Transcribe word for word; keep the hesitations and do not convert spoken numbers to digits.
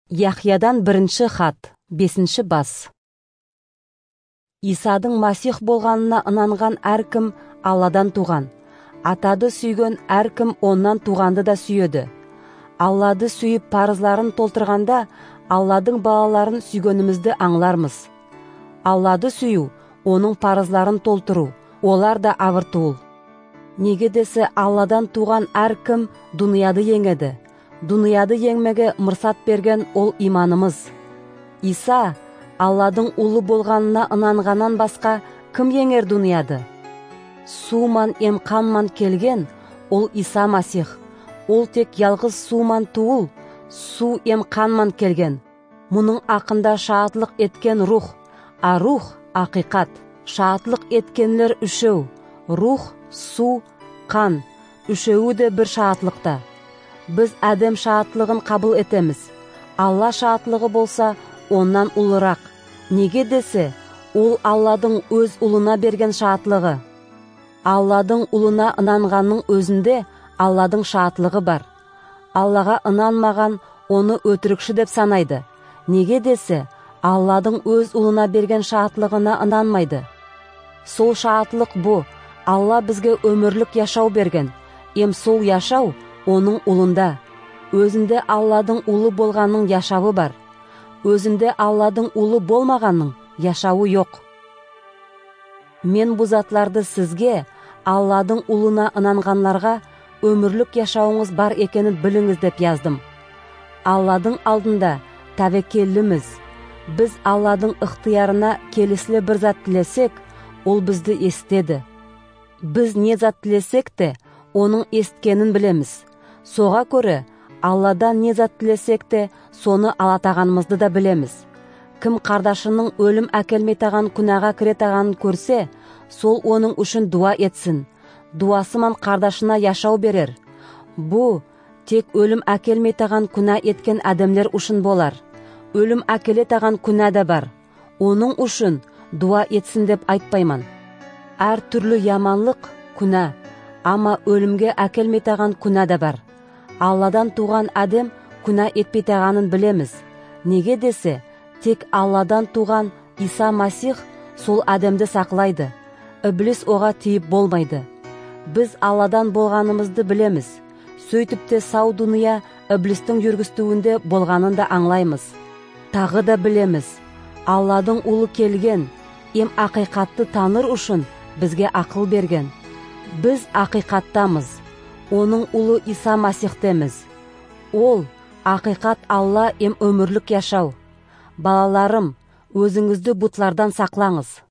Яхиядан бірінші хат, бесінші бас. Исадың Масих болғанына ынанған әркім Алладан туған. Атады сүйген әркім оннан туғанды да сүйеді. Аллады сүйіп парызларын толтырғанда, Алладың балаларын сүйгенімізді аңлармыз. Аллады сүю, оның парызларын толтыру, олар да авыртуыл. Неге десе Алладан туған әркім дүнияды еңеді. Дүнияды еңмеге мұрсат берген ол иманымыз. Иса, Алладың ұлы болғанына ынанғаннан басқа кім еңер дүнияды? Суман ем қанман келген, ол Иса Масих. Ол тек ялғыз суман туыл, су ем қанман келген. Мұның ақында шаатлық еткен рух, а рух ақиқат. Шаатлық еткенлер үшеу, рух, су, қан, үшеуі де бір шаатлықта. Біз әдем шаатлығын қабыл етеміз. Алла шаатлығы болса, оннан ұлырақ. Неге десе, ол Алладың өз ұлына берген шаатлығы. Алладың ұлына ынанғанның өзінде Алладың шаатлығы бар. Аллаға ынанмаған оны өтірікші деп санайды. Неге десе, Алладың өз ұлына берген шаатлығына ынанмайды. Сол шаатлық бұ, Алла бізге өмірлік яшау берген. Ем сол яшау оның ұлында. Өзінде Алладың ұлы болғанның яшауы бар. Өзінде Алладың ұлы болмағанның яшауы жоқ. Мен бұл затларды сізге, Алладың ұлына ынанғанларға өмірлік яшауыңыз бар екенін біліңіз деп яздым. Алладың алдында тәвекелліміз. Біз Алладың ықтиярына келісілі бір зат тілесек, ол бізді естеді. Біз не зат тілесек те, оның есткенін білеміз. Соға көрі, Алладан не зат тілесек те, соны алатағанымызды да білеміз. Кім қардашының өлім әкелмейтаған күнәға кіретағанын көрсе, сол оның үшін дуа етсін. Дуасыман қардашына яшау берер. Бұ, тек өлім әкелмейтаған күнә еткен әдемлер үшін болар. Өлім әкелетаған күнә да бар. Оның үшін дуа етсін деп айтпайман. Әр түрлі яманлық күнә, ама өлімге әкелмейтаған күнә да бар. Алладан туған әдем күнә етпейтағанын білеміз. Неге десе, тек Алладан туған Иса Масих сол әдемді сақлайды. Иблис оға тиіп болмайды. Біз Алладан болғанымызды білеміз. Сөйтіп те сау дүния Иблистің жүргістуінде болғанын да аңлаймыз. Тағы да білеміз. Алладың ұлы келген, ем ақиқатты таныр үшін бізге ақыл берген. Біз ақиқаттамыз. Оның ұлы Иса Масихтеміз. Ол, ақиқат Алла ем өмірлік яшау. Балаларым, өзіңізді бұтлардан сақлаңыз.